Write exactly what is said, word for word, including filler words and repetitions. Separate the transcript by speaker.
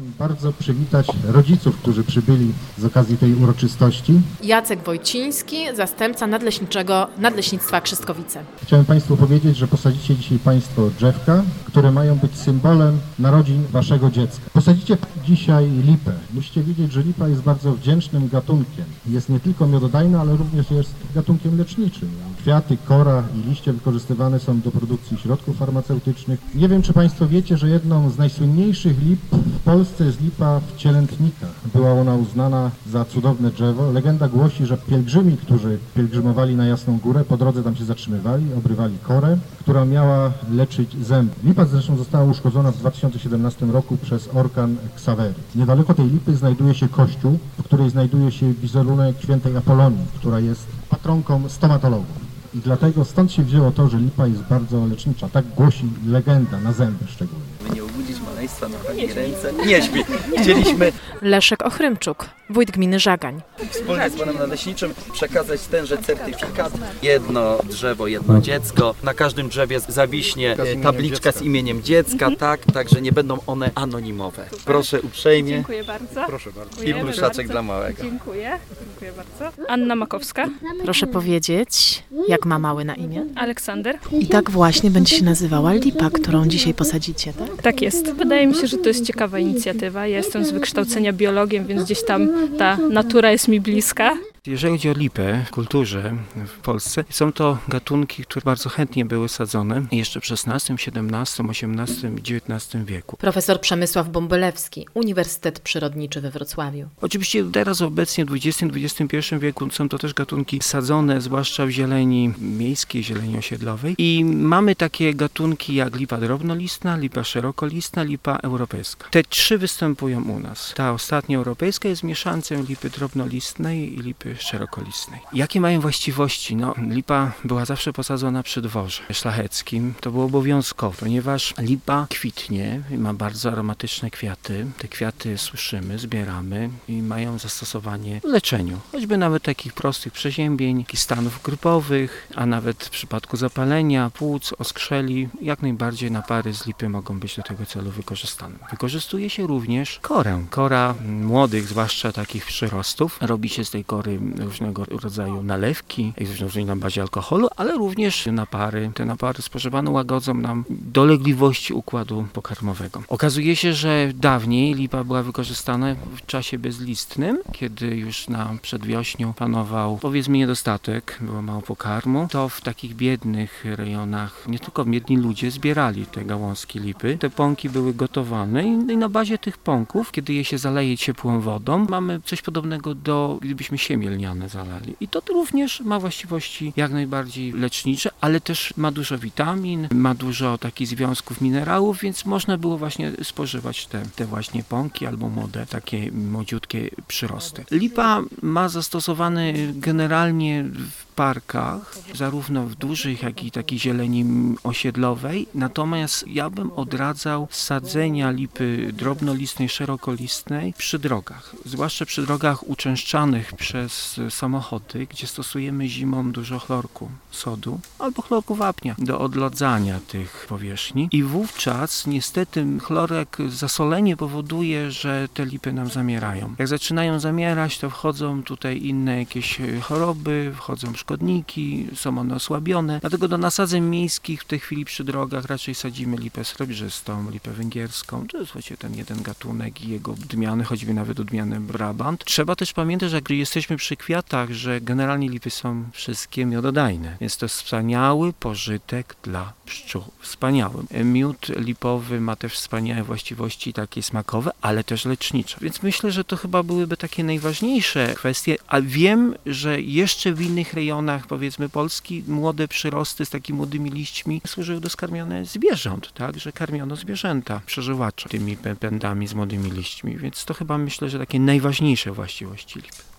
Speaker 1: bardzo przywitać rodziców, którzy przybyli z okazji tej uroczystości.
Speaker 2: Jacek Wojciński, zastępca nadleśniczego Nadleśnictwa Krzystkowice.
Speaker 1: Chciałem Państwu powiedzieć, że posadzicie dzisiaj Państwo drzewka, które mają być symbolem narodzin Waszego dziecka. Posadzicie dzisiaj lipę. Musicie wiedzieć, że lipa jest bardzo wdzięcznym gatunkiem. Jest nie tylko miododajna, ale również jest gatunkiem leczniczym. Kwiaty, kora i liście wykorzystywane są do produkcji środków farmaceutycznych. Nie wiem, czy Państwo wiecie, że jedną z najsłynniejszych lip w Polsce jest lipa w Cielętnikach. Była ona uznana za cudowne drzewo. Legenda głosi, że pielgrzymi, którzy pielgrzymowali na Jasną Górę, po drodze tam się zatrzymywali, obrywali korę, która miała leczyć zęby. Lipa zresztą została uszkodzona w dwa tysiące siedemnastym roku przez orkan Ksawery. Niedaleko tej lipy znajduje się kościół, w której znajduje się wizerunek świętej Apolonii, która jest patronką stomatologów. I dlatego stąd się wzięło to, że lipa jest bardzo lecznicza. Tak głosi legenda, na zęby szczególnie.
Speaker 3: By nie obudzić maleństwa na takie ręce. Nie śpi. Chcieliśmy
Speaker 2: Leszek Ochrymczuk, wójt gminy Żagań.
Speaker 3: wspólnie z panem nadleśniczym przekazać tenże certyfikat. Jedno drzewo, jedno dziecko. Na każdym drzewie zawiśnie tabliczka z imieniem dziecka, tak? Także nie będą one anonimowe. Proszę uprzejmie.
Speaker 4: Dziękuję bardzo.
Speaker 3: Proszę bardzo. I
Speaker 4: Dziękuję
Speaker 3: pluszaczek
Speaker 4: bardzo.
Speaker 3: dla małego.
Speaker 4: Dziękuję. Dziękuję bardzo. Anna Makowska.
Speaker 2: Proszę powiedzieć, jak ma mały na imię?
Speaker 4: Aleksander.
Speaker 2: I tak właśnie będzie się nazywała lipa, którą dzisiaj posadzicie, tak?
Speaker 4: Tak jest. Wydaje mi się, że to jest ciekawa inicjatywa. Ja jestem z wykształcenia biologiem, więc gdzieś tam ta natura jest mi bliska.
Speaker 5: Jeżeli chodzi o lipę w kulturze w Polsce, są to gatunki, które bardzo chętnie były sadzone jeszcze w szesnastym, siedemnastym, osiemnastym i dziewiętnastym wieku.
Speaker 2: Profesor Przemysław Bąbelewski, Uniwersytet Przyrodniczy we Wrocławiu.
Speaker 5: Oczywiście teraz obecnie w dwudziestym, dwudziestym pierwszym wieku są to też gatunki sadzone, zwłaszcza w zieleni miejskiej, zieleni osiedlowej. I mamy takie gatunki jak lipa drobnolistna, lipa szerokolistna, lipa europejska. Te trzy występują u nas. Ta ostatnia europejska jest mieszancem lipy drobnolistnej i lipy szerokolistnej. Jakie mają właściwości? No, lipa była zawsze posadzona przy dworze szlacheckim. To było obowiązkowe, ponieważ lipa kwitnie i ma bardzo aromatyczne kwiaty. Te kwiaty suszymy, zbieramy i mają zastosowanie w leczeniu. Choćby nawet takich prostych przeziębień, takich stanów grypowych, a nawet w przypadku zapalenia płuc, oskrzeli, jak najbardziej napary z lipy mogą być do tego celu wykorzystane. Wykorzystuje się również korę. Kora młodych, zwłaszcza takich przyrostów, robi się z tej kory różnego rodzaju nalewki, różnej na bazie alkoholu, ale również napary. Te napary spożywane łagodzą nam dolegliwości układu pokarmowego. Okazuje się, że dawniej lipa była wykorzystana w czasie bezlistnym, kiedy już na przedwiośniu panował, powiedzmy, niedostatek, było mało pokarmu, to w takich biednych rejonach nie tylko biedni ludzie zbierali te gałązki lipy. Te pąki były gotowane i na bazie tych pąków, kiedy je się zaleje ciepłą wodą, mamy coś podobnego do, gdybyśmy siemię lniane zalali. I to również ma właściwości jak najbardziej lecznicze, ale też ma dużo witamin, ma dużo takich związków minerałów, więc można było właśnie spożywać te, te właśnie pąki albo młode, takie młodziutkie przyrosty. Lipa ma zastosowany generalnie w parkach, zarówno w dużych, jak i takiej zieleni osiedlowej, natomiast ja bym odradzał sadzenia lipy drobnolistnej, szerokolistnej przy drogach, zwłaszcza przy drogach uczęszczanych przez samochody, gdzie stosujemy zimą dużo chlorku sodu albo chlorku wapnia do odlodzania tych powierzchni i wówczas niestety chlorek, zasolenie powoduje, że te lipy nam zamierają. Jak zaczynają zamierać, to wchodzą tutaj inne jakieś choroby, wchodzą szkodniki, są one osłabione. Dlatego do nasadzeń miejskich w tej chwili przy drogach raczej sadzimy lipę srebrzystą, lipę węgierską. To jest właśnie ten jeden gatunek i jego odmiany, choćby nawet odmiany Brabant. Trzeba też pamiętać, że gdy jesteśmy przy kwiatach, że generalnie lipy są wszystkie miododajne. Jest to wspaniały pożytek dla pszczół. Wspaniały. Miód lipowy ma też wspaniałe właściwości takie smakowe, ale też lecznicze. Więc myślę, że to chyba byłyby takie najważniejsze kwestie, a wiem, że jeszcze w innych rejonach, powiedzmy Polski, młode przyrosty z takimi młodymi liśćmi służyły do skarmiania zwierząt, tak, że karmiono zwierzęta, przeżywacze tymi pędami z młodymi liśćmi, więc to chyba myślę, że takie najważniejsze właściwości lipy.